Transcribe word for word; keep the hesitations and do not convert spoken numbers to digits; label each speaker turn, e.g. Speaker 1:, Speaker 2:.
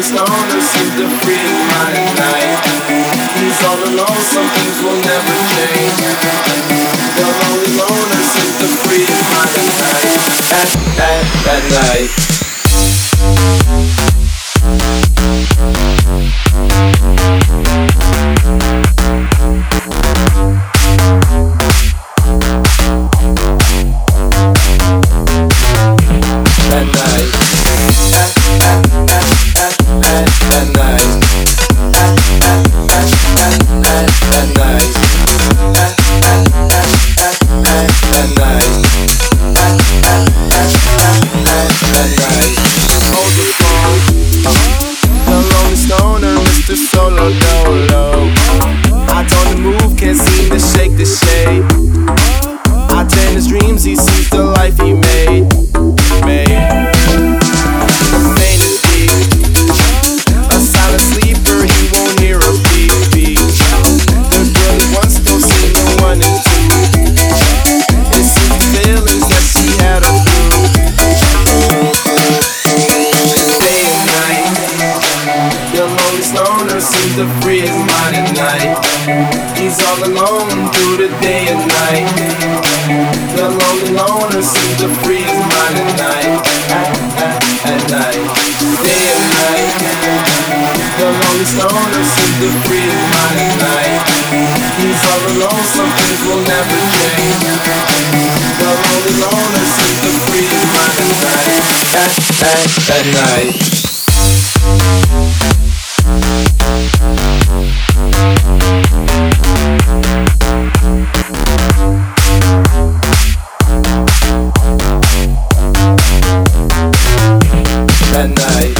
Speaker 1: stoner seems to free his mind at night. He's all alone, some things will never change. The lonely loner seems to free his mind at night. At, at, at night. At night. At, at, at, at, at, at night. At, at, at, at, at, at night. At, at, at, at, at, at night. At, at, at, at, at night. Hold the phone. The lonely stoner, Mister Solo Dolo. I told him move, can't seem to shake the shade. I tend his dreams, he sees the life he made. Made. Pain is deep. A silent sleeper, he won't hear a beat, beat. The girl he once don't seem to one and two. It seems the feelings that she had are through. Day and night. The lonely stoner seems to free his mind at night. He's all alone through the day and night. The lonely loner seems to free his mind at night. At, at, at night. Day and night. The lonely stoner seems to free his mind at night. He's all alone, some things will never change. The lonely loner seems to free his mind at night. At, at, at night. At night.